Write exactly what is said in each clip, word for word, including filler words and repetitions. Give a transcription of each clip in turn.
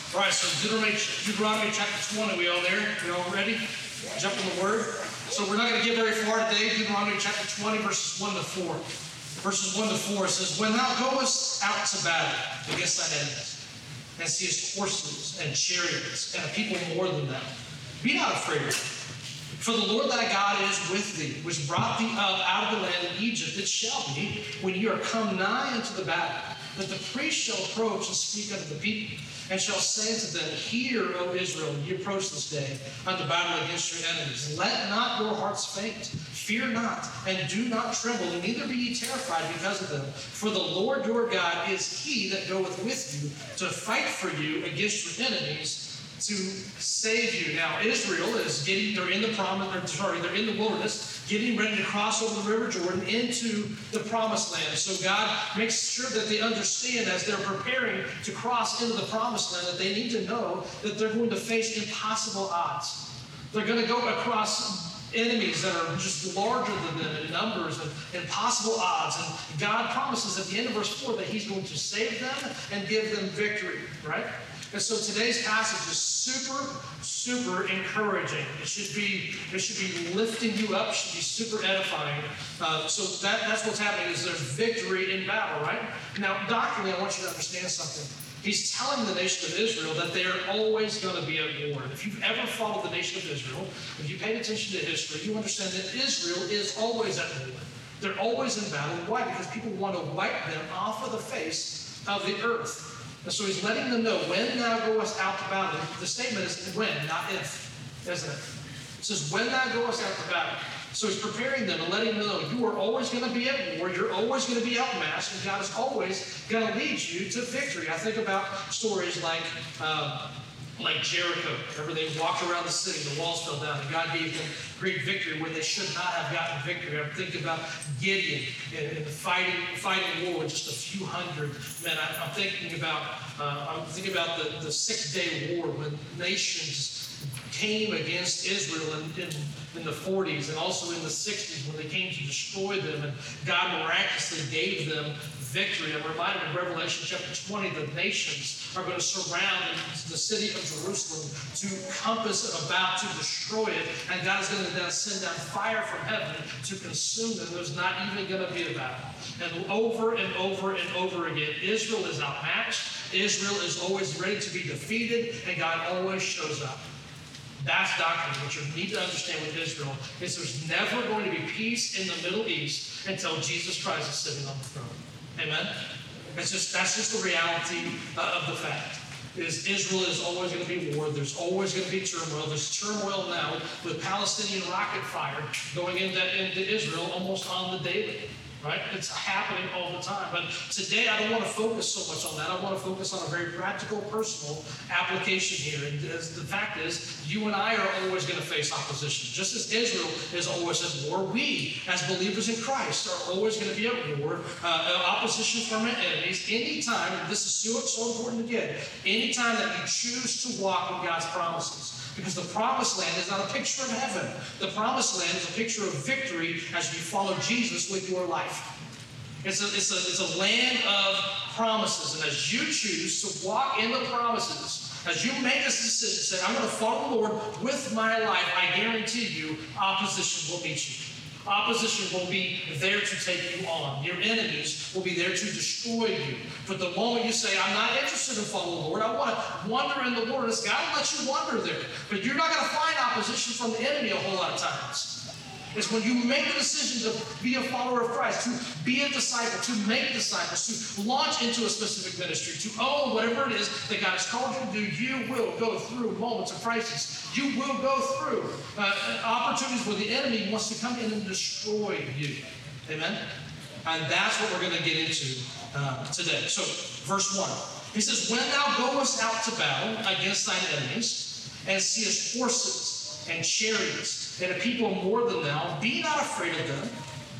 All right, so Deuteronomy, Deuteronomy chapter twenty, we all there? We all ready? Jump in the Word. So we're not going to get very far today. Deuteronomy chapter twenty, verses one to four. Verses one to four says, "When thou goest out to battle against thine enemies, and seest horses and chariots, and a people more than them, be not afraid of them. For the Lord thy God is with thee, which brought thee up out of the land of Egypt. It shall be, when ye are come nigh unto the battle, that the priest shall approach and speak unto the people, and shall say unto them, Hear, O Israel, ye approach this day unto battle against your enemies. Let not your hearts faint. Fear not, and do not tremble, and neither be ye terrified because of them. For the Lord your God is he that goeth with you to fight for you against your enemies, to save you." Now, Israel is getting, they're in the promise, or sorry, they're in the wilderness, getting ready to cross over the River Jordan into the promised land. So God makes sure that they understand as they're preparing to cross into the promised land that they need to know that they're going to face impossible odds. They're going to go across enemies that are just larger than them in numbers and impossible odds. And God promises at the end of verse four that he's going to save them and give them victory, right? And so today's passage is super, super encouraging. It should be, it should be lifting you up, should be super edifying. Uh, so that, that's what's happening, is there's victory in battle, right? Now, doctrinally, I want you to understand something. He's telling the nation of Israel that they are always going to be at war. If you've ever followed the nation of Israel, if you paid attention to history, you understand that Israel is always at war. They're always in battle. Why? Because people want to wipe them off of the face of the earth. And so he's letting them know, when thou goest out to battle. The statement is when, not if, isn't it? It says, when thou goest out to battle. So he's preparing them and letting them know, you are always going to be at war. You're always going to be outmatched. And God is always going to lead you to victory. I think about stories like, uh, like Jericho. Remember, they walked around the city, the walls fell down, and God gave them great victory where they should not have gotten victory. I'm thinking about Gideon and, and the fighting, fighting war with just a few hundred men. I, I'm thinking about, uh, I'm thinking about the, the Six-Day War when nations came against Israel in, in, in the forties and also in the sixties when they came to destroy them, and God miraculously gave them victory. I'm reminded in Revelation chapter twenty, the nations are going to surround the city of Jerusalem to compass about to destroy it, and God is going to then send down fire from heaven to consume them. There's not even going to be a battle. And over and over and over again, Israel is outmatched. Israel is always ready to be defeated, and God always shows up. That's doctrine. What you need to understand with Israel is there's never going to be peace in the Middle East until Jesus Christ is sitting on the throne. Amen? It's just, that's just the reality uh, of the fact. Is Israel is always going to be war. There's always going to be turmoil. There's turmoil now with Palestinian rocket fire going into, into Israel almost on the daily. Right? It's happening all the time. But today I don't want to focus so much on that. I want to focus on a very practical, personal application here. And the fact is, you and I are always going to face opposition. Just as Israel is always at war, we, as believers in Christ, are always going to be at war. Uh, opposition from our enemies. Anytime, and this is so, so important to get, anytime that you choose to walk in God's promises. Because the promised land is not a picture of heaven. The promised land is a picture of victory as you follow Jesus with your life. It's a, it's a, it's a land of promises. And as you choose to walk in the promises, as you make this decision, say, I'm going to follow the Lord with my life, I guarantee you, opposition will meet you. Opposition will be there to take you on. Your enemies will be there to destroy you. But the moment you say, I'm not interested in following the Lord, I want to wander in the wilderness, God will let you wander there. But you're not going to find opposition from the enemy a whole lot of times. It's when you make the decision to be a follower of Christ, to be a disciple, to make disciples, to launch into a specific ministry, to own whatever it is that God has called you to do, you will go through moments of crisis. You will go through uh, opportunities where the enemy wants to come in and destroy you. Amen? And that's what we're going to get into uh, today. So, verse one. He says, when thou goest out to battle against thine enemies, and seest horses and chariots, and a people more than thou, be not afraid of them.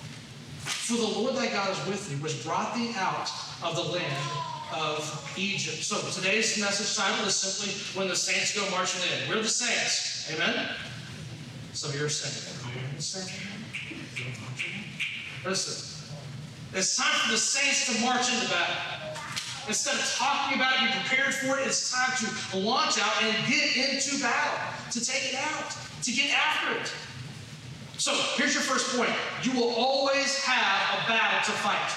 For the Lord thy God is with thee, which brought thee out of the land of Egypt. So today's message title is simply, when the saints go marching in. We're the saints. Amen? Some of you are saying, are you the saints? Listen, it's time for the saints to march into battle. Instead of talking about it, be prepared for it, it's time to launch out and get into battle, to take it out, to get after it. So, here's your first point. You will always have a battle to fight.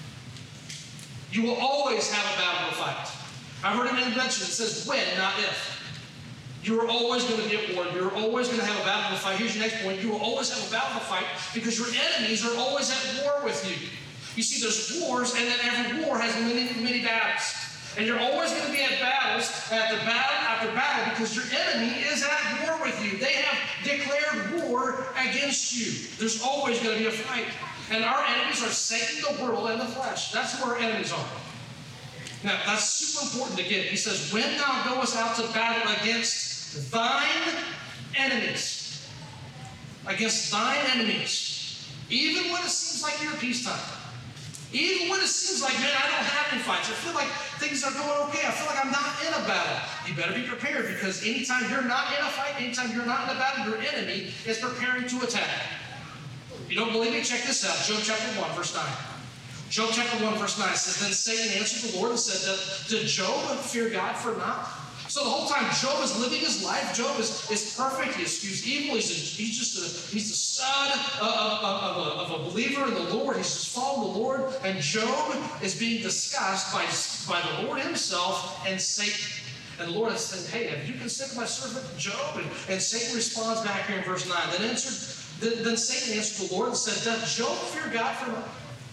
You will always have a battle to fight. I heard it mentioned, it says when, not if. You are always going to be at war. You're always going to have a battle to fight. Here's your next point. You will always have a battle to fight because your enemies are always at war with you. You see, there's wars, and then every war has many, many battles. And you're always going to be at battles, after battle after battle, because your enemy is at war with you. They have declared war against you. There's always going to be a fight. And our enemies are Satan, the world, and the flesh. That's who our enemies are. Now, that's super important to get. He says, when thou goest out to battle against thine enemies, against thine enemies, even when it seems like you're at peacetime, even when it seems like, man, I don't have any fights, I feel like things are going okay, I feel like I'm not in a battle, you better be prepared, because anytime you're not in a fight, anytime you're not in a battle, your enemy is preparing to attack. If you don't believe me, check this out. Job chapter one, verse nine. Job chapter one, verse nine says, then Satan answered the Lord and said, did Job fear God for naught? So the whole time Job is living his life, Job is, is perfect, he eschews evil, he's, a, he's just a, he's the son of, of, of, a, of a believer in the Lord, he's just following the Lord, and Job is being discussed by, by the Lord himself and Satan. And the Lord has said, hey, have you considered my servant Job? And, and Satan responds back here in verse nine. Then answered, then, then Satan answered the Lord and said, doth Job fear God for naught?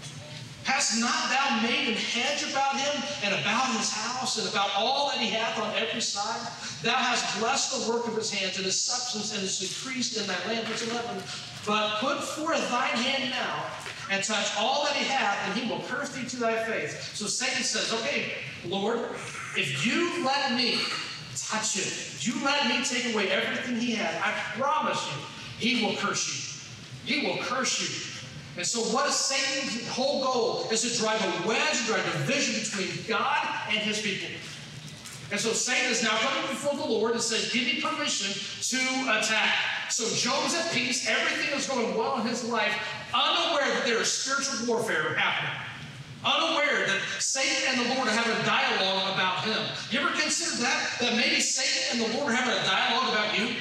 Hast not thou made an hedge about him, and about his house, and about all that he hath on every side? Thou hast blessed the work of his hands, and his substance, and his increased in thy land. Verse eleven. But put forth thine hand now, and touch all that he hath, and he will curse thee to thy face. So Satan says, okay, Lord, if you let me touch him, if you let me take away everything he had, I promise you, he will curse you. He will curse you. And so what is Satan's whole goal? Is to drive a wedge, drive a division between God and his people. And so Satan is now coming before the Lord and says, give me permission to attack. So Job is at peace. Everything is going well in his life, unaware that there is spiritual warfare happening. Unaware that Satan and the Lord are having a dialogue about him. You ever consider that? That maybe Satan and the Lord are having a dialogue about you?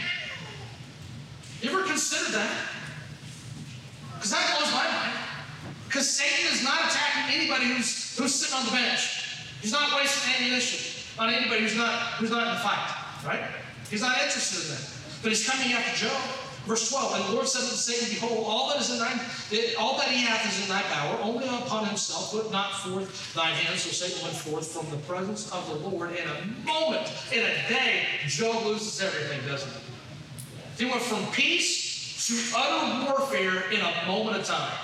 You ever consider that? Because that blows my mind. Because Satan is not attacking anybody who's who's sitting on the bench. He's not wasting ammunition on anybody who's not who's not in the fight, right? He's not interested in that. But he's coming after Job. Verse twelve, and the Lord said unto Satan, behold, all that is in thine, all that he hath is in thy power, only upon himself put not forth thine hand. So Satan went forth from the presence of the Lord in a moment, in a day. Job loses everything, doesn't he? He went from peace to utter warfare in a moment of time.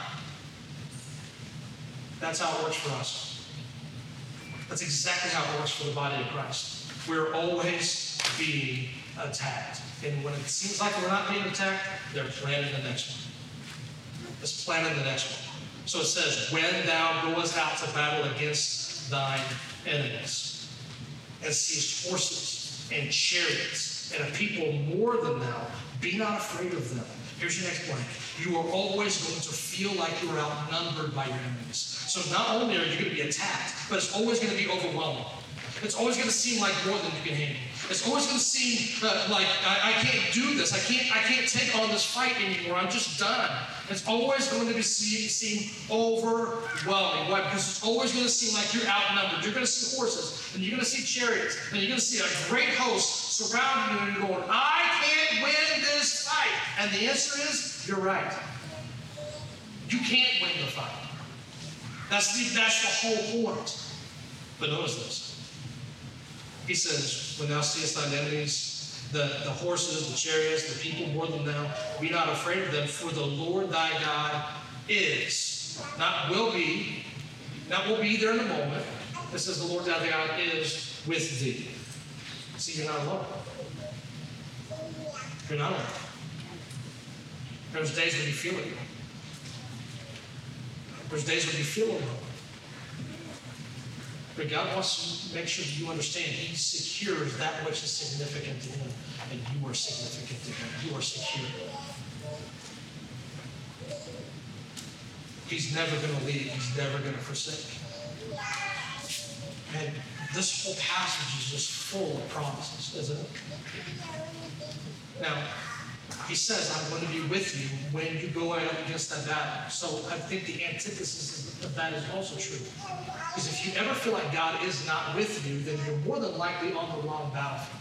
That's how it works for us. That's exactly how it works for the body of Christ. We're always being attacked. And when it seems like we're not being attacked, they're planning the next one. It's planning the next one. So it says, when thou goest out to battle against thine enemies, and seest horses and chariots and a people more than thou, be not afraid of them. Here's your next point. You are always going to feel like you are outnumbered by your enemies. So not only are you going to be attacked, but it's always going to be overwhelming. It's always going to seem like more than you can handle. It's always going to seem uh, like I, I can't do this. I can't. I can't take on this fight anymore. I'm just done. It's always going to be see, seem overwhelming. Why? Because it's always going to seem like you're outnumbered. You're going to see horses, and you're going to see chariots, and you're going to see a great host surrounding you, and you're going, I can't win this fight. And the answer is, you're right. You can't win the fight. That's the, that's the whole point. But notice this. He says, when thou seest thine enemies, the, the horses, the chariots, the people more than thou, be not afraid of them, for the Lord thy God is, not will be, not will be there in a moment. This says the Lord thy God is with thee. See, you're not alone. You're not alone. There's days when you feel it. There's days when you feel alone. But God wants to make sure that you understand He secures that which is significant to Him, and you are significant to Him. You are secure. He's never going to leave. He's never going to forsake. And this whole passage is just full of promises, isn't it? Now, he says, I'm going to be with you when you go out against that battle. So I think the antithesis of that is also true. Because if you ever feel like God is not with you, then you're more than likely on the wrong battlefield.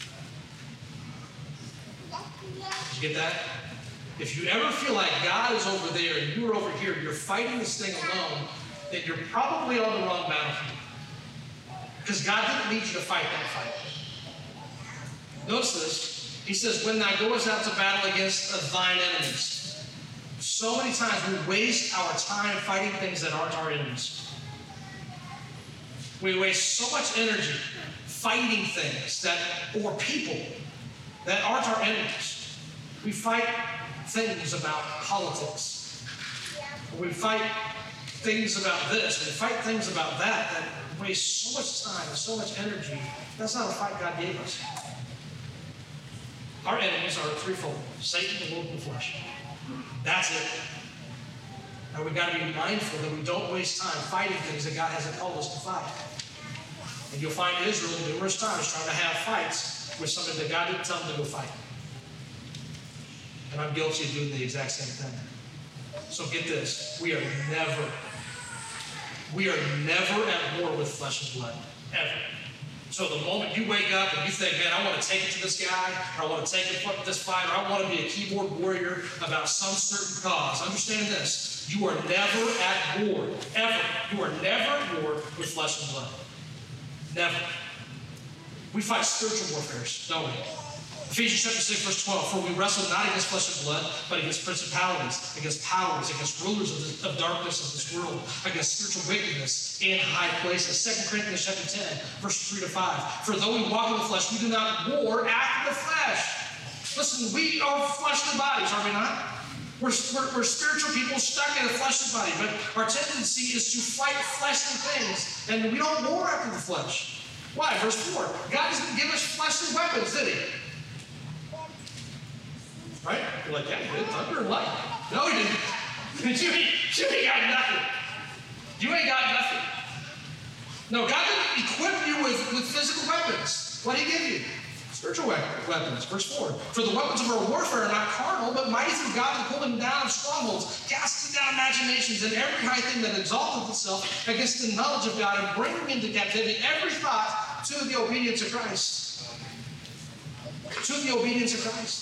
Did you get that? If you ever feel like God is over there and you're over here, you're fighting this thing alone, then you're probably on the wrong battlefield. Because God didn't need you to fight that fight. Notice this. He says, when thou goest out to battle against thine enemies. So many times we waste our time fighting things that aren't our enemies. We waste so much energy fighting things that, or people that aren't our enemies. We fight things about politics. We fight things about this. We fight things about that that waste so much time and so much energy. That's not a fight God gave us. Our enemies are threefold: Satan, the world, and the flesh. That's it. Now we've got to be mindful that we don't waste time fighting things that God hasn't called us to fight. And you'll find Israel numerous times trying to have fights with something that God didn't tell them to go fight. And I'm guilty of doing the exact same thing. So get this. We are never, we are never at war with flesh and blood. Ever. So the moment you wake up and you think, man, I want to take it to this guy, or I want to take it to this fight, or I want to be a keyboard warrior about some certain cause, understand this. You are never at war. Ever. You are never at war with flesh and blood. Never. We fight spiritual warfare, don't we? Ephesians chapter six, verse twelve, for we wrestle not against flesh and blood, but against principalities, against powers, against rulers of, the, of darkness of this world, against spiritual wickedness in high places. Second Corinthians chapter ten, verses three to five. For though we walk in the flesh, we do not war after the flesh. Listen, we are fleshly bodies, are we not? We're, we're, we're spiritual people stuck in a fleshly body, but our tendency is to fight fleshly things, and we don't war after the flesh. Why? Verse four, God doesn't give us fleshly weapons, did he? Right? You're like, yeah, he did. Thunder and lightning. No, he didn't. you, ain't, you ain't got nothing. You ain't got nothing. No, God didn't equip you with, with physical weapons. What did he give you? Spiritual weapons. Verse four. For the weapons of our warfare are not carnal, but mighty through God to pulling down of strongholds, casting down imaginations and every high thing that exalteth itself against the knowledge of God, and bringing into captivity every thought to the obedience of Christ. To the obedience of Christ.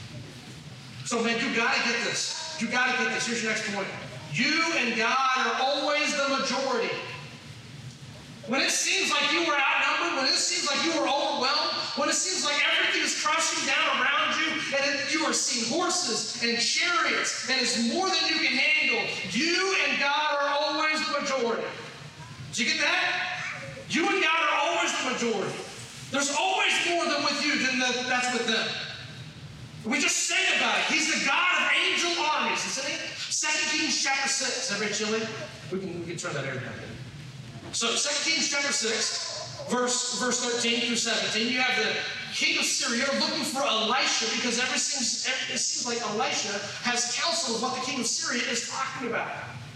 So, man, you got to get this. You got to get this. Here's your next point. You and God are always the majority. When it seems like you were outnumbered, when it seems like you were overwhelmed, when it seems like everything is crushing down around you, and it, you are seeing horses and chariots, and it's more than you can handle, you and God are always the majority. Did you get that? You and God are always the majority. There's always more than with you than the, that's with them. We just sang about it. He's the God of angel armies, isn't he? Second Kings chapter six. Everybody chilling? We can, we can turn that air down. So Second Kings chapter six, verse, verse thirteen through seventeen, you have the king of Syria looking for Elisha, because ever seems, it seems like Elisha has counsel of what the king of Syria is talking about.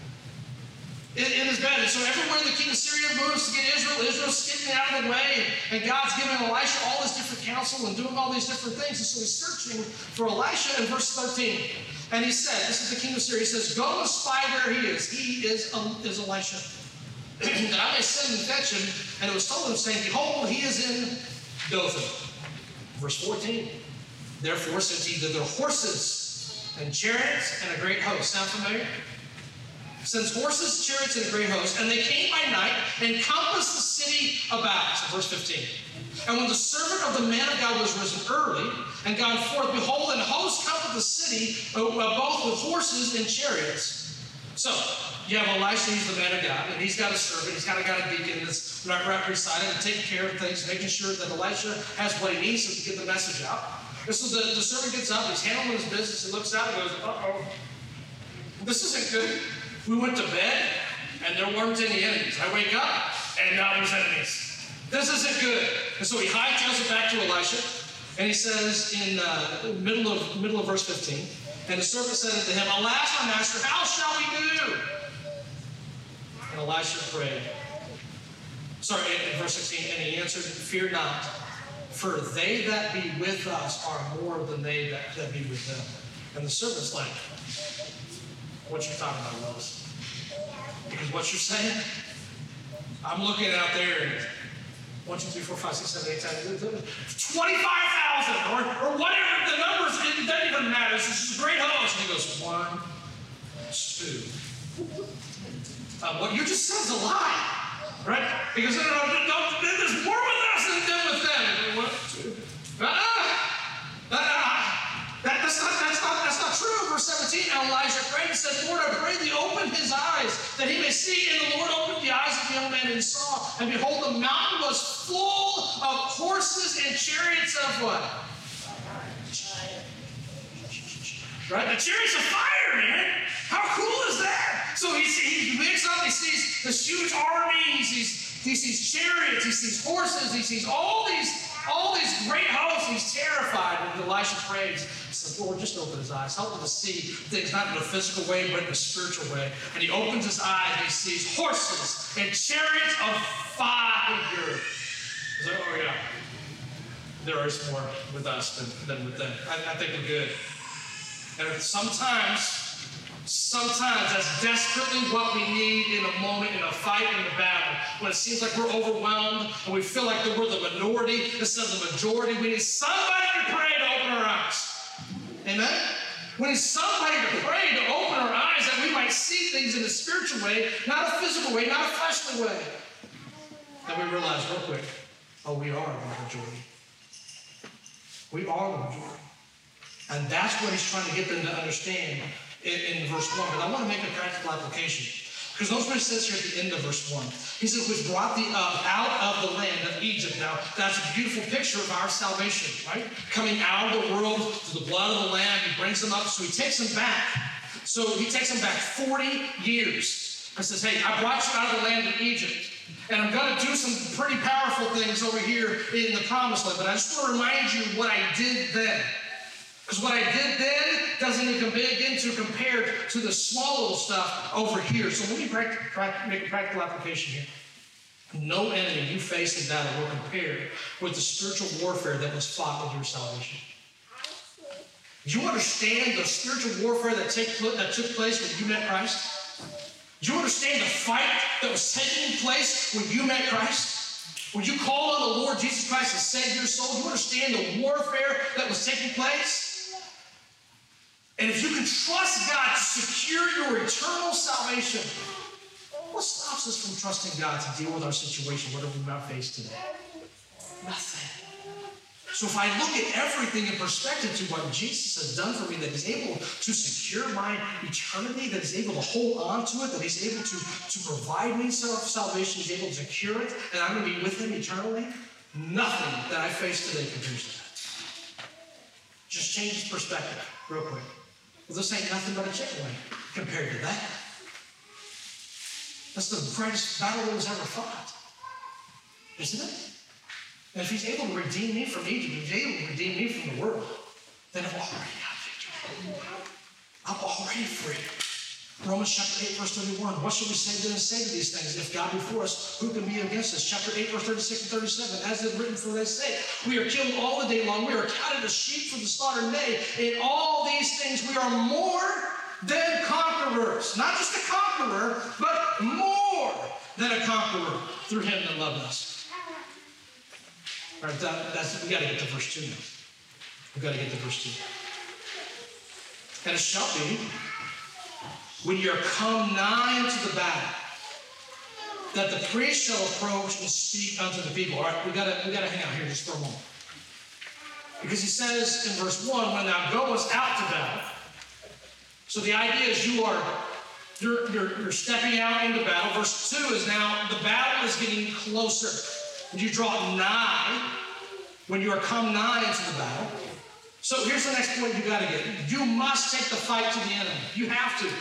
It, it is bad. And so everywhere the king of Syria moves to get Israel, Israel's skipping out of the way, and, and God's giving Elisha all this different counsel and doing all these different things. And so he's searching for Elisha in verse thirteen. And he said, this is the king of Syria, he says, go and spy where he is. He is, um, is Elisha. That I may send and fetch him. And it was told him, saying, behold, he is in Dothan. Verse fourteen. Therefore sent he thither horses and chariots and a great host. Sound familiar? Sends horses, chariots, and a great host, and they came by night and compassed the city about. So verse fifteen. And when the servant of the man of God was risen early and gone forth, behold, an host come to the city, uh, both with horses and chariots. So you have Elisha, he's the man of God, and he's got a servant, he's got a, got a deacon that's right, right beside him, taking care of things, making sure that Elisha has what he needs to get the message out. And so the, the servant gets up, he's handling his business, he looks out and goes, uh-oh, this isn't good. We went to bed, and there weren't any enemies. I wake up, and now there's enemies. This isn't good. And so he hightails it back to Elisha, and he says in uh, middle of middle of verse fifteen, and the servant said unto him, alas, my master, how shall we do? And Elisha prayed. Sorry, in verse sixteen, and he answered, fear not, for they that be with us are more than they that, that be with them. And the servant's like, what you talking about, Willis? Because what you're saying, I'm looking out there and one, two, three, four, five, six, seven, eight, ten, twenty-five thousand or, or whatever the numbers, it doesn't even matter. It's just a great host. And he goes, one, two. Um, what you just said is a lie, right? Because no, no, no, no, there's more with us than, than with them. One, two. Ah, ah, ah, that, that's, not, that's, not, that's not true. Verse seventeen, now Elijah prayed and said, Lord, I pray thee open his eyes, that he may see. And the Lord opened the eyes of the young man and he saw. And behold, the mountain was full of horses and chariots of what? Right? The chariots of fire, man. How cool is that? So he, he wakes up, he sees this huge army, he sees, he sees chariots, he sees horses, he sees all these, all these great hosts. He's terrified. And Elisha prays. He says, Lord, just open his eyes. Help him to see things not in a physical way, but in a spiritual way. And he opens his eyes and he sees horses and chariots of fire. He's like, oh yeah, there is more with us than, than with them. I, I think we're good. And sometimes, sometimes that's desperately what we need in a moment, in a fight, in a battle. When it seems like we're overwhelmed and we feel like we're the minority instead of the majority, we need somebody to pray to open our eyes. Amen? We need somebody to pray to open our eyes that we might see things in a spiritual way, not a physical way, not a fleshly way. Then we realize real quick, oh, we are the majority. We are the majority. And that's what he's trying to get them to understand in, in verse one. But I want to make a practical application. Because notice what it says here at the end of verse one. He says, which brought thee up out of the land of Egypt. Now, that's a beautiful picture of our salvation, right? Coming out of the world through the blood of the Lamb. He brings them up, so he takes them back. So he takes them back forty years. He says, hey, I brought you out of the land of Egypt. And I'm going to do some pretty powerful things over here in the promised land. But I just want to remind you what I did then. Because what I did then doesn't even begin to compare to the small little stuff over here. So let me make a practical application here. No enemy you face in battle will compare with the spiritual warfare that was fought with your salvation. Do you understand the spiritual warfare that, take, that took place when you met Christ? Do you understand the fight that was taking place when you met Christ? When you called on the Lord Jesus Christ to save your soul? Do you understand the warfare that was taking place? And if you can trust God to secure your eternal salvation, what stops us from trusting God to deal with our situation, whatever we might face today? Nothing. So if I look at everything in perspective to what Jesus has done for me, that he's able to secure my eternity, that he's able to hold on to it, that he's able to, to provide me salvation, he's able to secure it, and I'm going to be with him eternally, nothing that I face today compares to that. Just change perspective real quick. Well, this ain't nothing but a chicken wing compared to that. That's the greatest battle that was ever fought. Isn't it? And if he's able to redeem me from Egypt, if he's able to redeem me from the world, then I've already got victory. I'm already free. Romans chapter eight, verse thirty-one. What shall we say then and say to these things? If God be for us, who can be against us? Chapter eight, verse thirty-six and thirty-seven. As it is written for their sake, we are killed all the day long. We are counted as sheep for the slaughter. Nay, in all these things we are more than conquerors. Not just a conqueror, but more than a conqueror through him that loved us. All right, that, that's, we got to get to verse two now. We've got to get to verse two. And it shall be, when you are come nigh unto the battle, that the priest shall approach and speak unto the people. All right, we got to we got to hang out here just for a moment. Because he says in verse one, when thou goest out to battle, so the idea is you are, you're, you're, you're stepping out into battle. Verse two is now the battle is getting closer. When you draw nigh, when you are come nigh into the battle. So here's the next point you got to get. You must take the fight to the enemy. You have to.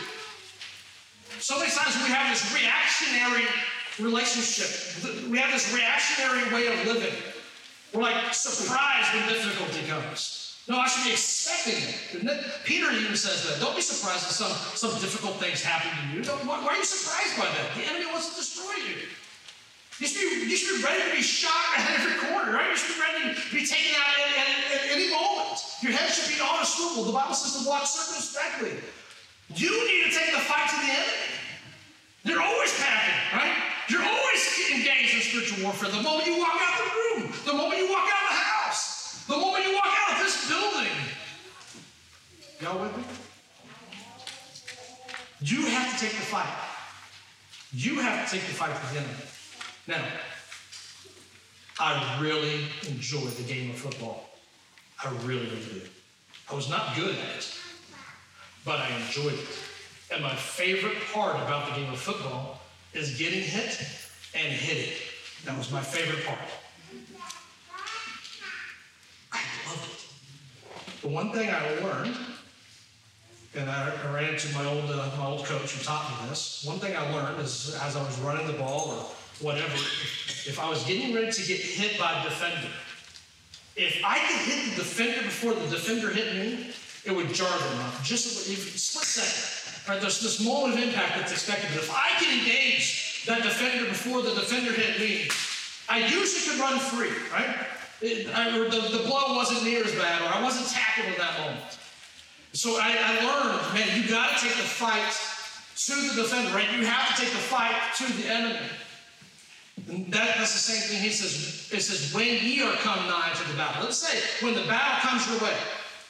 So many times we have this reactionary relationship. We have this reactionary way of living. We're like surprised when difficulty comes. No, I should be expecting it. Peter even says that. Don't be surprised if some, some difficult things happen to you. Don't, why, why are you surprised by that? The enemy wants to destroy you. You should, be, you should be ready to be shot at every corner, right? You should be ready to be taken out at, at, at any moment. Your head should be on a swivel. The Bible says to walk circumspectly. You need to take the fight to the enemy. You're always packing, right? You're always engaged in spiritual warfare. The moment you walk out of the room, the moment you walk out of the house, the moment you walk out of this building. Y'all with me? You have to take the fight. You have to take the fight to the enemy. Now, I really enjoyed the game of football. I really, really did. I was not good at it, but I enjoyed it. And my favorite part about the game of football is getting hit and hitting. That was my favorite part. I loved it. The one thing I learned, and I, I ran into my old, uh, my old coach who taught me this, one thing I learned is as I was running the ball or whatever, if, if I was getting ready to get hit by a defender, if I could hit the defender before the defender hit me, it would jar them up. Just a split second. Right? There's this moment of impact that's expected. But if I could engage that defender before the defender hit me, I usually could run free, right? It, I, or the, the blow wasn't near as bad, or I wasn't tackled at that moment. So I, I learned, man, you got to take the fight to the defender, right? You have to take the fight to the enemy. And that, that's the same thing he says. It says, when ye are come nigh to the battle. It doesn't say, when the battle comes your way.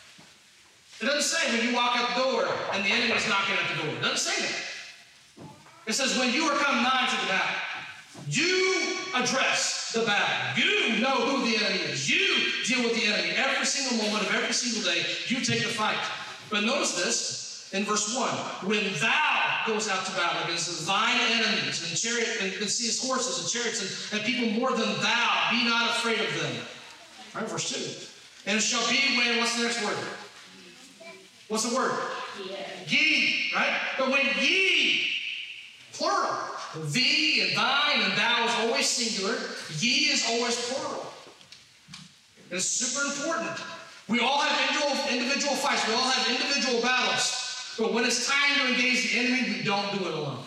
It doesn't say when you walk out the door and the enemy's knocking at the door. It doesn't say that. It says, when you are come nigh to the battle, you address the battle. You know who the enemy is. You deal with the enemy. Every single moment of every single day, you take the fight. But notice this in verse one. When thou goes out to battle against thine enemies and chariot and, and seest horses and chariots and, and people more than thou, be not afraid of them. All right, verse two. And it shall be when, what's the next word? What's the word? Yeah. Ye, right? But when ye, plural, thee and thine and thou is always singular, ye is always plural. It's super important. We all have individual, individual fights. We all have individual battles. But when it's time to engage the enemy, we don't do it alone.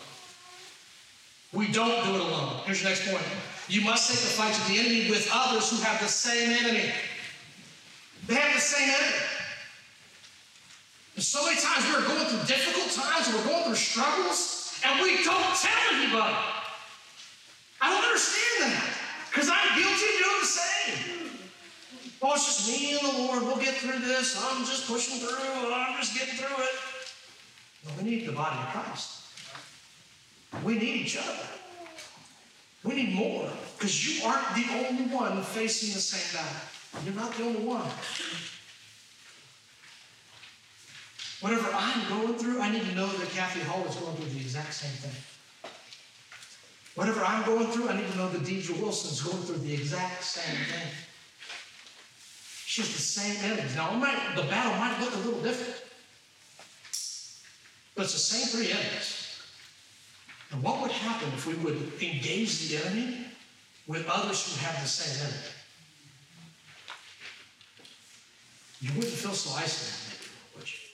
We don't do it alone. Here's your next point. You must take the fight to the enemy with others who have the same enemy. They have the same enemy. And so many times we're going through difficult times, and we're going through struggles, and we don't tell anybody. I don't understand that, because I'm guilty of doing the same. Oh, it's just me and the Lord. We'll get through this. I'm just pushing through. I'm just getting through it. No, we need the body of Christ. We need each other. We need more, because you aren't the only one facing the same battle. You're not the only one. Whatever I'm going through, I need to know that Kathy Hall is going through the exact same thing. Whatever I'm going through, I need to know that Deidre Wilson is going through the exact same thing. She has the same enemies. Now, it might, the battle might look a little different, but it's the same three enemies. And what would happen if we would engage the enemy with others who have the same enemy? You wouldn't feel so isolated, would you?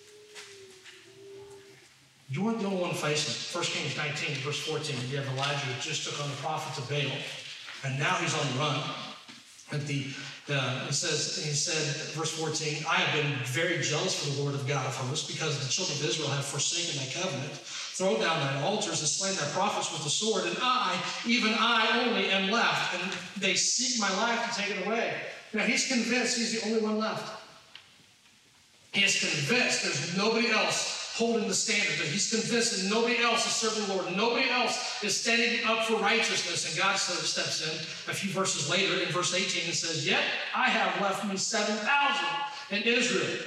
You weren't the only one facing it. First Kings nineteen, verse fourteen, you have Elijah who just took on the prophets of Baal, and now he's on the run. At the, uh, it says, he said, verse fourteen, I have been very jealous for the Lord of God of hosts, because the children of Israel have forsaken thy covenant, thrown down thine altars, and slain thy prophets with the sword, and I, even I only, am left, and they seek my life to take it away. Now he's convinced he's the only one left. He is convinced there's nobody else holding the standard. That he's convinced that nobody else is serving the Lord. Nobody else is standing up for righteousness. And God steps in a few verses later in verse eighteen and says, yet I have left me seven thousand in Israel.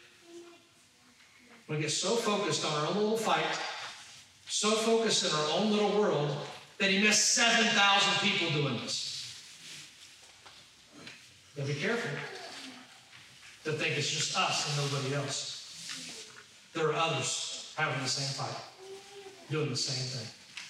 We get so focused on our own little fight, so focused in our own little world, that he missed seven thousand people doing this. You gotta be careful to think it's just us and nobody else. There are others having the same fight, doing the same thing.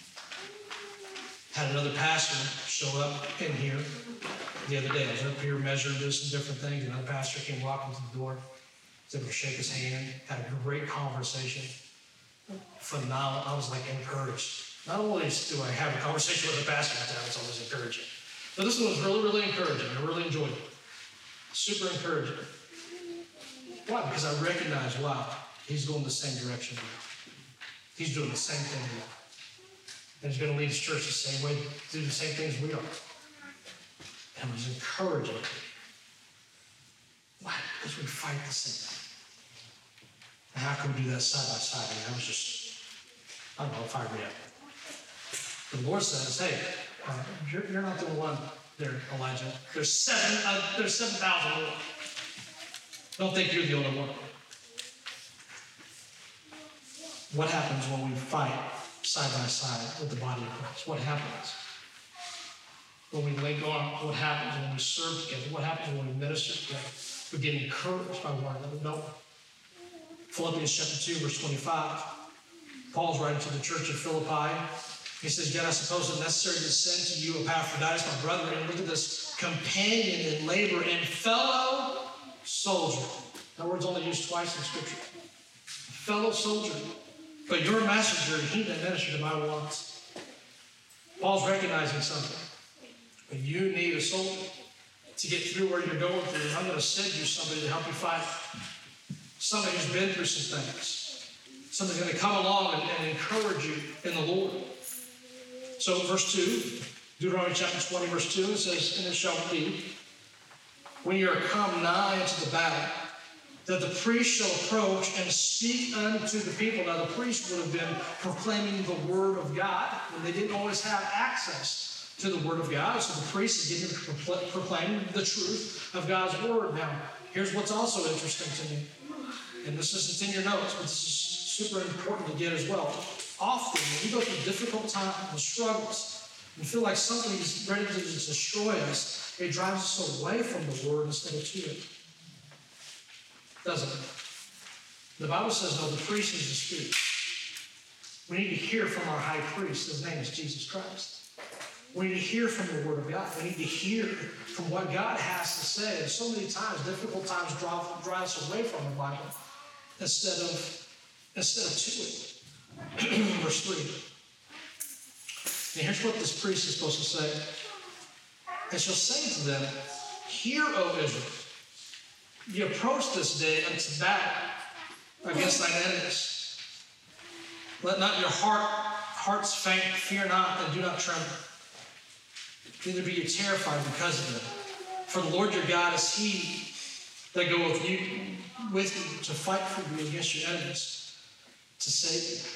Had another pastor show up in here the other day. I was up here measuring, doing some different things. Another pastor came walking to the door. I was able to shake his hand. Had a great conversation. Phenomenal. I was like encouraged. Not only do I have a conversation with the pastor at time, it's always encouraging. But this one was really, really encouraging. I really enjoyed it. Super encouraging. Why? Because I recognize, wow, he's going the same direction we are. He's doing the same thing we are. And he's going to lead his church the same way, do the same things we are. And it was encouraging. Why? Because we fight the same thing. And how can we do that side by side? I mean, I was just, I don't know, fired me up. The Lord says, hey, uh, you're, you're not the one there, Elijah. There's seven, uh, there's seven thousand more. Don't think you're the only one. What happens when we fight side by side with the body of Christ? What happens when we link on? What happens when we serve together? What happens when we minister together? We get encouraged by one another, don't we? Philippians chapter two, verse twenty-five. Paul's writing to the church of Philippi. He says, yet I suppose it necessary to send to you Epaphroditus, my brother, and look at this, companion in labor and fellow soldier. That word's only used twice in Scripture. Fellow soldier. But you're a messenger, and he that ministered to my wants. Paul's recognizing something. But you need a soldier to get through where you're going through. And I'm going to send you somebody to help you fight. Somebody who's been through some things. Somebody's going to come along and, and encourage you in the Lord. So verse two, Deuteronomy chapter twenty, verse two, it says, and it shall be, when you are come nigh into the battle, that the priest shall approach and speak unto the people. Now the priest would have been proclaiming the word of God, and they didn't always have access to the word of God. So the priest is getting to proclaim the truth of God's word. Now, here's what's also interesting to me, and this isn't in your notes, but this is super important to get as well. Often, when we go through difficult times and struggles, and feel like something's ready to destroy us, it drives us away from the word instead of to it. Doesn't it? The Bible says, no, the priest needs to speak. We need to hear from our high priest. His name is Jesus Christ. We need to hear from the word of God. We need to hear from what God has to say. And so many times, difficult times drive, drive us away from the Bible instead of, instead of to it. Verse three. And here's what this priest is supposed to say. And shall say to them, hear, O Israel, ye approach this day unto battle against thine enemies. Let not your heart, hearts faint, fear not, and do not tremble. Neither be ye terrified because of them. For the Lord your God is he that goeth you with you to fight for you against your enemies, to save you.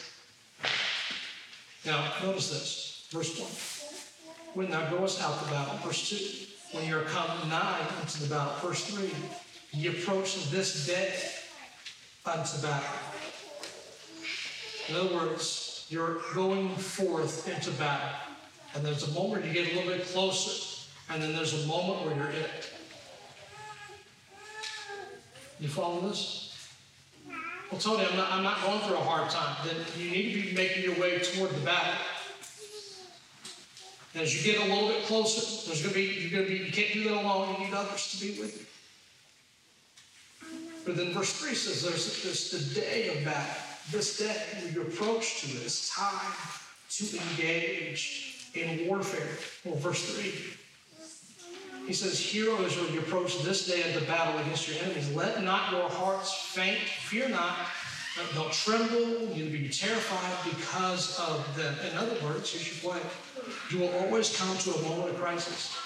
Now, notice this, verse one. When thou goest out to battle, verse two. When you are come nigh unto the battle, verse three. Ye approach this day unto battle. In other words, you're going forth into battle. And there's a moment where you get a little bit closer, and then there's a moment where you're in it. You follow this? Well, Tony, I'm not, I'm not going through a hard time. Then you need to be making your way toward the battle. And as you get a little bit closer, there's going to be, you're going to be, you can't do that alone. You need others to be with you. But then verse three says there's, there's the day of battle. This day, when you approach to it, it's time to engage in warfare. Well, verse three. He says, hear, O Israel, you approach this day of the battle against your enemies. Let not your hearts faint, fear not, don't tremble, neither be terrified because of them. In other words, here's your point. You will always come to a moment of crisis.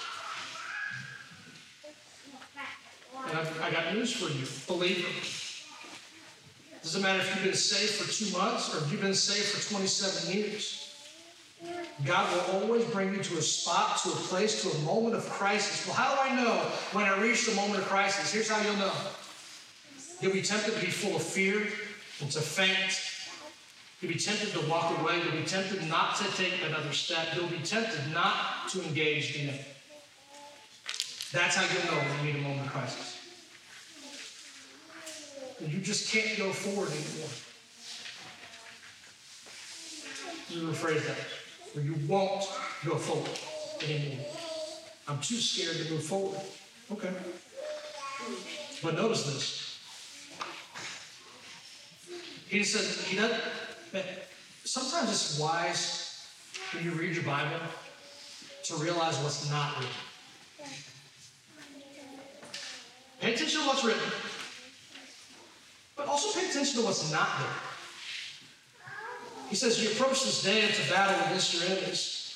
And I've, I got news for you, believer. It doesn't matter if you've been saved for two months or if you've been saved for twenty-seven years. God will always bring you to a spot, to a place, to a moment of crisis. Well, how do I know when I reach the moment of crisis? Here's how you'll know. You'll be tempted to be full of fear and to faint. You'll be tempted to walk away. You'll be tempted not to take another step. You'll be tempted not to engage the enemy. That's how you'll know when you need a moment of crisis. And you just can't go forward anymore. You rephrase that. Or you won't go forward anymore. I'm too scared to move forward. Okay. But notice this. He says, he doesn't, sometimes it's wise when you read your Bible to realize what's not written. Pay attention to what's written, but also pay attention to what's not there. He says, you approach this day into battle against your enemies.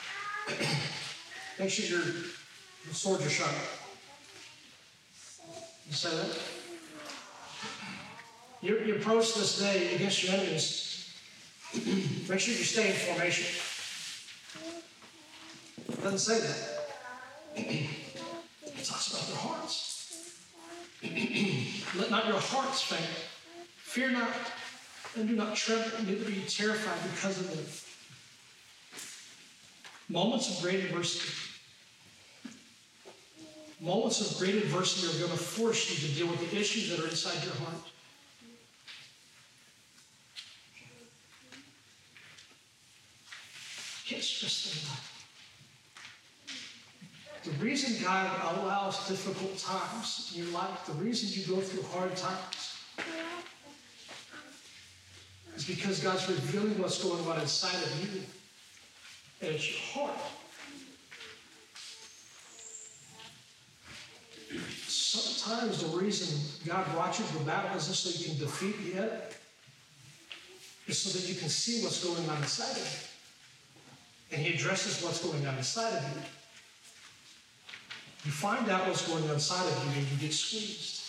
Make sure your, your swords are sharp. You say that? You, you approach this day against your enemies. Make sure you stay in formation. It doesn't say that. It talks about their hearts. Let not your hearts faint. Fear not, and do not tremble, neither be terrified because of them. Moments of great adversity. Moments of great adversity are going to force you to deal with the issues that are inside your heart. You can't stress them enough. The reason God allows difficult times in your life, the reason you go through hard times, is because God's revealing what's going on inside of you, and it's your heart. Sometimes the reason God brought you to the battle isn't so you can defeat the enemy. It's so that you can see what's going on inside of you. And he addresses what's going on inside of you. You find out what's going on inside of you and you get squeezed.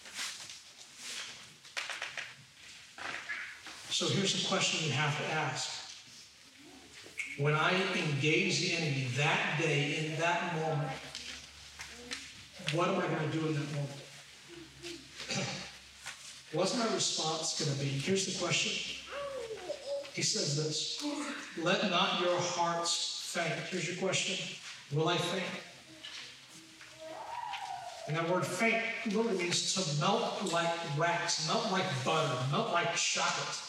So here's the question you have to ask. When I engage the enemy that day, in that moment, what am I going to do in that moment? What's my response going to be? Here's the question. He says this, let not your hearts faint. Here's your question. Will I faint? And that word faint literally means to melt like wax, melt like butter, melt like chocolate.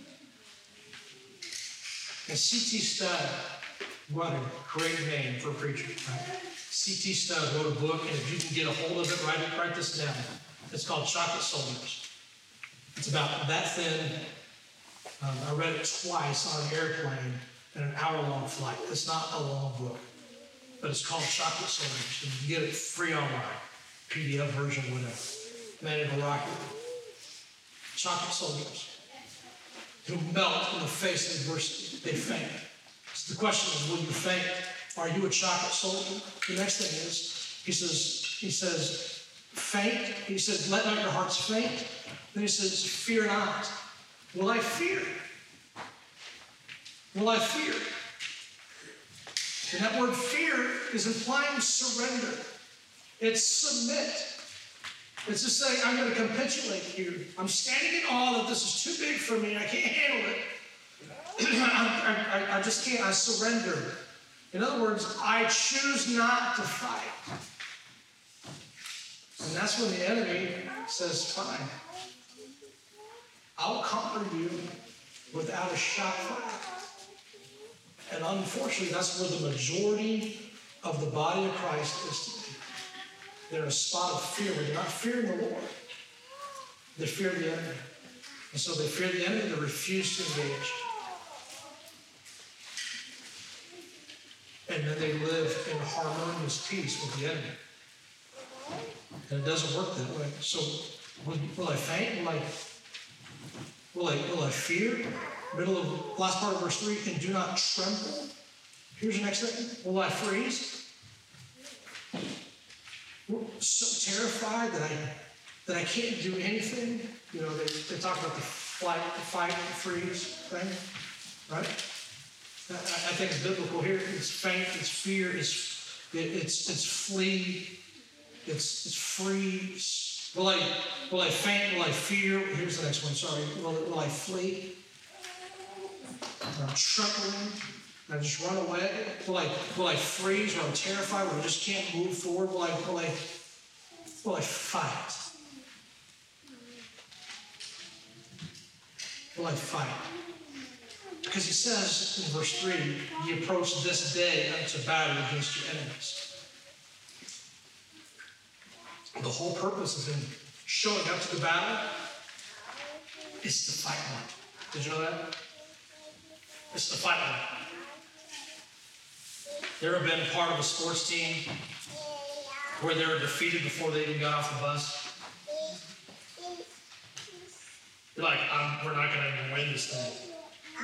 And C T Studd, what a great name for a preacher, right? C T Studd wrote a book, and if you can get a hold of it, write, it, write this down. It's called Chocolate Soldiers. It's about that thin. Um, I read it twice on an airplane in an hour-long flight. It's not a long book, but it's called Chocolate Soldiers. And you can get it free online, P D F version, whatever. Man, it'll rock you. Chocolate Soldiers who melt in the face of adversity. They faint. So the question is, will you faint? Are you a chocolate soldier? The next thing is, he says, he says, faint. He says, let not your hearts faint. Then he says, fear not. Will I fear? Will I fear? And that word fear is implying surrender. It's submit. It's to say, I'm going to capitulate here. I'm standing in awe that this is too big for me. I can't handle it. I, I, I just can't. I surrender. In other words, I choose not to fight. And that's when the enemy says, fine. I'll conquer you without a shot fight. And unfortunately, that's where the majority of the body of Christ is today. They're in a spot of fear where they're not fearing the Lord. They fear the enemy. And so they fear the enemy, they refuse to engage. And then they live in harmonious peace with the enemy. And it doesn't work that way. So will, will I faint? Will I, will I, will I fear? Middle of, last part of verse three, and do not tremble. Here's the next thing. Will I freeze? So terrified that I that I can't do anything. You know, they, they talk about the flight, the fight, the freeze thing, right? I, I think it's biblical here. It's faint, it's fear, it's it, it's it's flee, it's it's freeze. Will I will I faint? Will I fear? Here's the next one. Sorry. Will will I flee? I'm trembling. I just run away? Will I, will I freeze, or I'm terrified, or I just can't move forward? Will I, will I, will I fight? Will I fight? Because he says in verse three, ye approach this day unto battle against your enemies. The whole purpose of him showing up to the battle is to fight one. Did you know that? It's to fight one. You ever been part of a sports team where they were defeated before they even got off the bus? You're like, I'm, we're not going to even win this thing.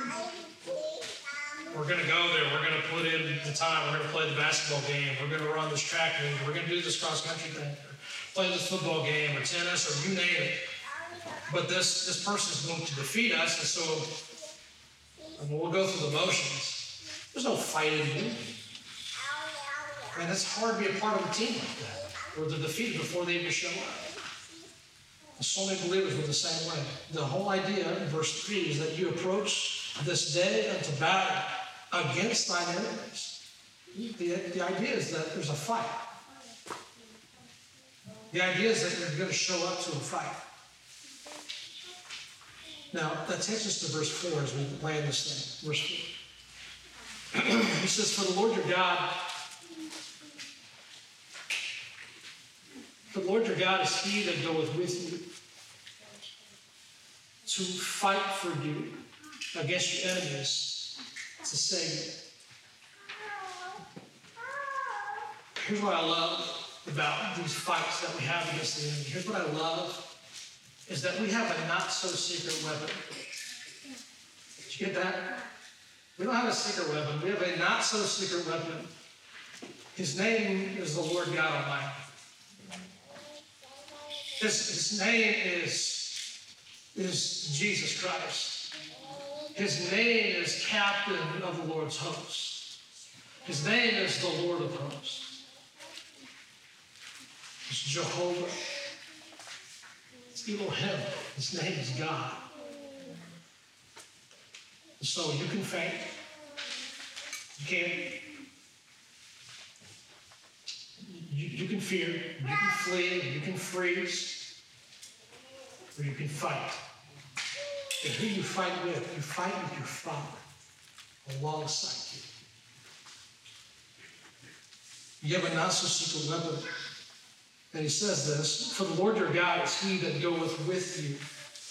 We're going to go there. We're going to put in the time. We're going to play the basketball game. We're going to run this track meet. We're going to do this cross-country thing. Or play this football game or tennis or you name it. But this, this person is going to defeat us, and so and we'll go through the motions. There's no fight in you. I mean, it's hard to be a part of a team like that, where they're defeated before they even show up. And so many believers were the same way. The whole idea in verse three is that you approach this day unto battle against thine enemies. The, the idea is that there's a fight. The idea is that you're going to show up to a fight. Now, that takes us to verse four as we land this thing. Verse four. He says, for the Lord your God, for the Lord your God is he that goeth with you to fight for you against your enemies, to save you. Here's what I love about these fights that we have against the enemy. Here's what I love, is that we have a not-so-secret weapon. Did you get that? We don't have a secret weapon. We have a not-so-secret weapon. His name is the Lord God Almighty. His, his name is, is Jesus Christ. His name is Captain of the Lord's hosts. His name is the Lord of hosts. It's Jehovah. It's Elohim. His name is God. So you can faint. You can't. You, you can fear. You can flee. You can freeze. Or you can fight. And who you fight with? You fight with your Father alongside you. You have a not-so-secret weapon. And he says this, for the Lord your God is he that goeth with you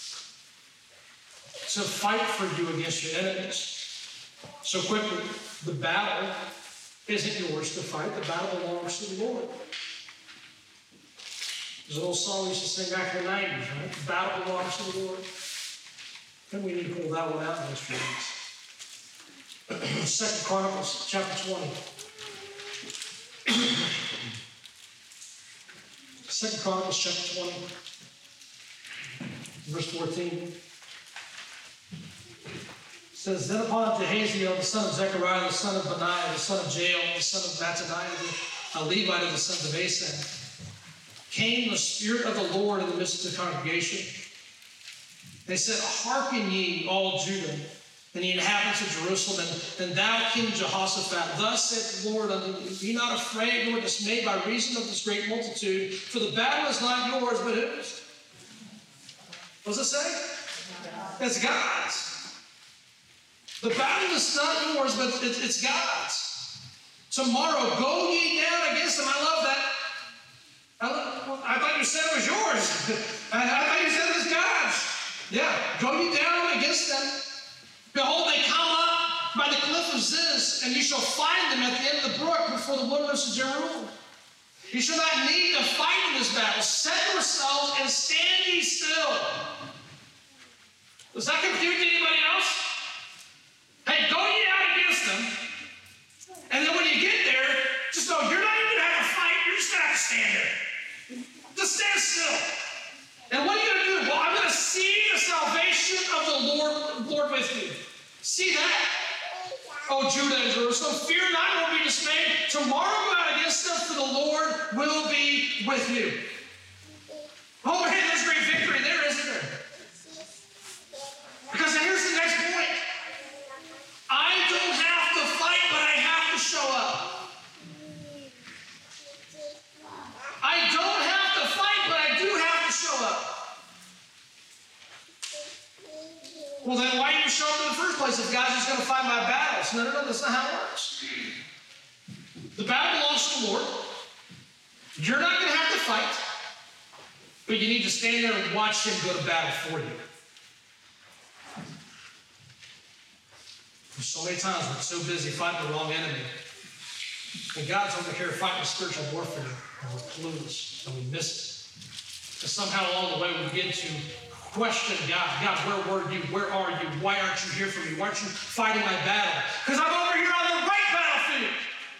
to fight for you against your enemies. So quickly, the battle isn't yours to fight. The battle belongs to the Lord. There's an old song we used to sing back in the nineties, right? The battle belongs to the Lord. And we need to pull that one out in those few weeks. Second Chronicles chapter twenty. Second Chronicles chapter twenty, verse fourteen. It says, then upon Jehaziel, the son of Zechariah, the son of Benaiah, the son of Jael, the son of Mattaniah, the Levite of the sons of Asaph, came the Spirit of the Lord in the midst of the congregation. They said, hearken ye, all Judah, and the inhabitants of Jerusalem, and, and thou, King Jehoshaphat, thus saith the Lord unto you, be not afraid nor dismayed by reason of this great multitude, for the battle is not yours, but whose? What does it say? It's God's. The battle is not yours, but it, it's God's. Tomorrow, go ye down against them. I love that. I, love, I thought you said it was yours. I, I thought you said it was God's. Yeah, go ye down against them. Behold, they come up by the cliff of Ziz, and you shall find them at the end of the brook before the wilderness of Jerusalem. You shall not need to fight in this battle. Set yourselves and stand ye still. Does that confuse anybody else? Hey, go ye out against them, and then when you get there, just know you're not even going to have to fight. You're just going to have to stand there. Just stand still. And what are you going to do? Well, I'm going to see the salvation of the Lord, Lord with you. See that? Oh, Judah and Jerusalem, fear not, nor be dismayed. Tomorrow go out against them, for the Lord will be with you. Oh man, there's great victory there, isn't there? Because here's the next point. I don't have to fight, but I have to show up. I don't have to fight, but I do have to show up. Well, then why didn't you show up in the first place if God's just going to fight my battles? No, no, no, that's not how it works. The battle belongs to the Lord. You're not going to have to fight, but you need to stand there and watch him go to battle for you. So many times we're so busy fighting the wrong enemy And God's over here fighting spiritual warfare, and we're clueless, and we miss it. And somehow along the way we begin to question God. God, where were you? Where are you? Why aren't you here for me? Why aren't you fighting my battle? Because I'm over here on the right battlefield.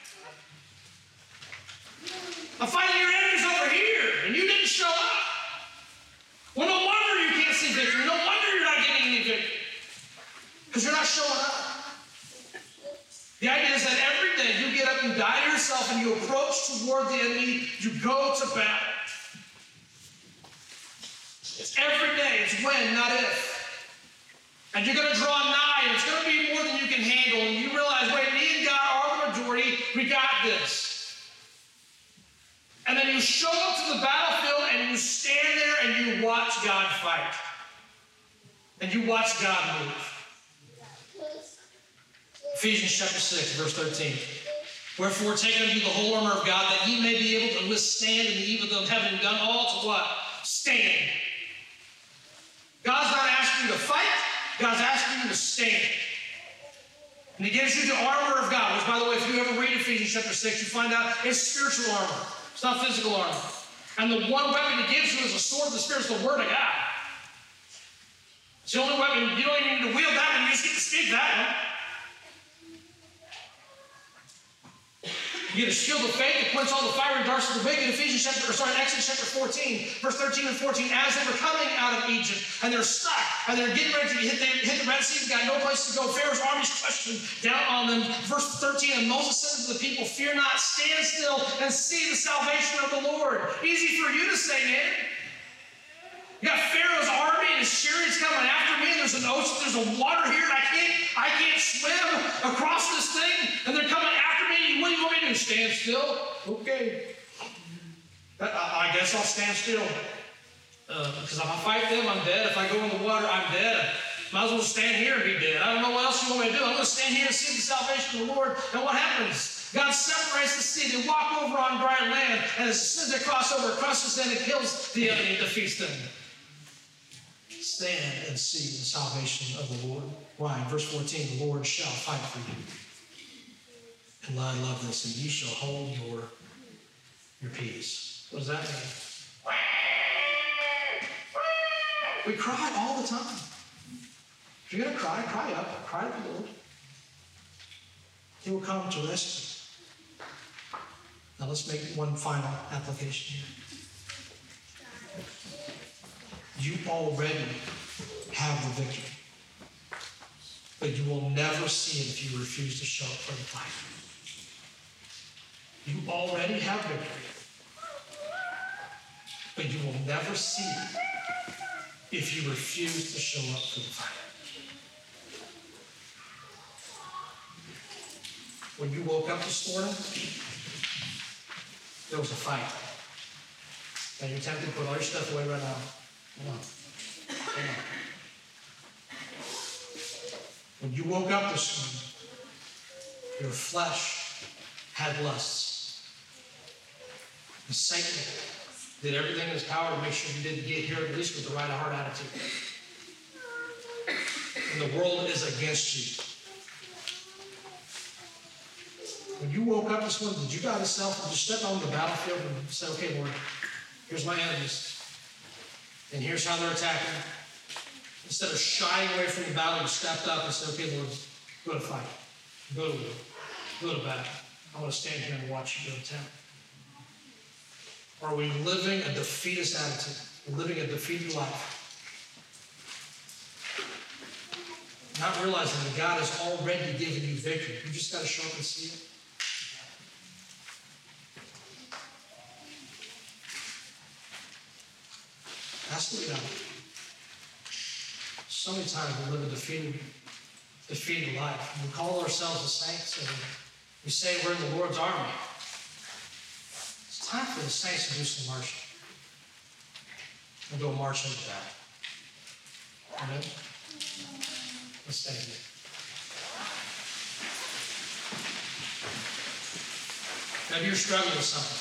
I'm fighting your enemies over here, and you didn't show up. Well, no wonder you can't see victory. No wonder you're not getting any victory. Because you're not showing up. The idea is that every day you get up, you die to yourself, and you approach toward the enemy, you go to battle. It's every day. It's when, not if. And you're going to draw nigh, and it's going to be more than you can handle. And you realize, wait, me and God are the majority. We got this. And then you show up to the battlefield, and you stand there, and you watch God fight. And you watch God move. Ephesians chapter six, verse thirteen. Wherefore, take unto you the whole armor of God, that ye may be able to withstand in the evil of having done all to what? Stand. God's not asking you to fight. God's asking you to stand. And he gives you the armor of God, which, by the way, if you ever read Ephesians chapter six, you find out it's spiritual armor. It's not physical armor. And the one weapon he gives you is a sword of the Spirit, it's the Word of God. It's the only weapon. You don't even need to wield that one. You just get to speak that one. You get a shield of faith to quench all the fiery darts of the wicked. Ephesians chapter, or sorry, Exodus chapter fourteen, verse thirteen and fourteen. As they were coming out of Egypt, and they're stuck, and they're getting ready to hit, they hit the Red Sea, they've got no place to go. Pharaoh's armies questioned down on them. Verse thirteen, and Moses said to the people, fear not, stand still, and see the salvation of the Lord. Easy for you to say, man. You got Pharaoh's army and his chariots coming after me, and there's an ocean, there's a water here, and I can't, I can't swim across this thing, and they're coming after me. What do you want me to do? Stand still? Okay. I, I guess I'll stand still. Uh, because if I fight them, I'm dead. If I go in the water, I'm dead. Might as well stand here and be dead. I don't know what else you want me to do. I'm going to stand here and see the salvation of the Lord. And what happens? God separates the sea. They walk over on dry land, and as soon as they cross over, it crushes them and kills the enemy and defeats them. Stand and see the salvation of the Lord. Why? In verse fourteen, the Lord shall fight for you. And I love this, and ye shall hold your, your peace. What does that mean? We cry all the time. If you're going to cry, cry up. Cry to the Lord. He will come to rescue. Now let's make one final application here. You already have the victory, but you will never see it if you refuse to show up for the fight. You already have victory, but you will never see it if you refuse to show up for the fight. When you woke up this morning, there was a fight. And you're tempted to put all your stuff away right now. Come on. Come on. When you woke up this morning, your flesh had lusts. And Satan did everything in his power to make sure you didn't get here, at least with the right heart attitude. And the world is against you. When you woke up this morning, did you die to self? Did you step on the battlefield and say, okay, Lord, here's my enemies. And here's how they're attacking. Instead of shying away from the battle, you stepped up and said, okay, Lord, go to fight. Go to war. Go to battle. I want to stand here and watch you go to town. Are we living a defeatist attitude? Living a defeated life? Not realizing that God has already given you victory. You just got to show up and see it. That's the reality. So many times we live a defeated, defeated life. We call ourselves the saints, and we say we're in the Lord's army. It's time for the saints to do some marching. We'll go march into that. Amen? Let's stand here. Maybe you're struggling with something.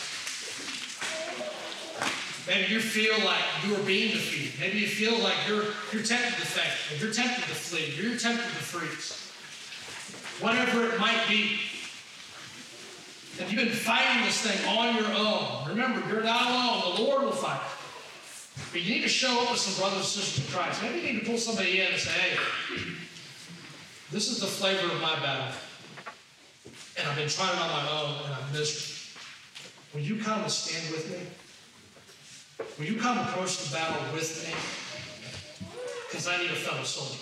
Maybe you feel like you are being defeated. Maybe you feel like you're, you're tempted to faint. Or you're tempted to flee. Or you're tempted to freeze. Whatever it might be. And you've been fighting this thing on your own. Remember, you're not alone. The Lord will fight. But you need to show up with some brothers and sisters in Christ. Maybe you need to pull somebody in and say, hey, this is the flavor of my battle. And I've been trying it on my own, and I'm miserable. Will you come and stand with me? Will you come and approach the battle with me? Because I need a fellow soldier.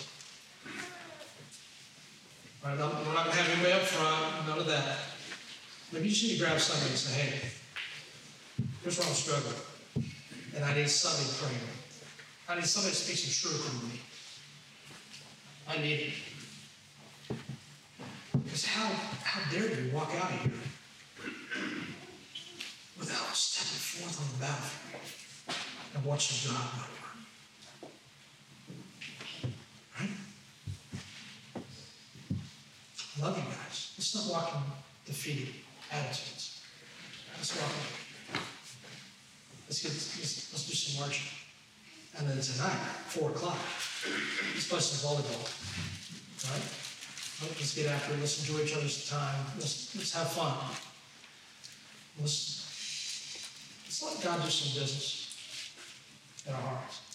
All right, we're not going to have anybody up front, none of that. Maybe you just need to grab somebody and say, hey, here's where I'm struggling. And I need somebody to pray with me. I need somebody to speak some truth into me. I need it. Because how, how dare you walk out of here without stepping forth on the battlefield and watching God work? Right? I love you guys. Let's not walk in defeated attitudes. Let's walk in. Let's, get, let's, let's do some marching. And then tonight, four o'clock, let's play some volleyball. Right? Let's get after it. Let's enjoy each other's time. Let's, let's have fun. Let's, let's let God do some business in our hearts.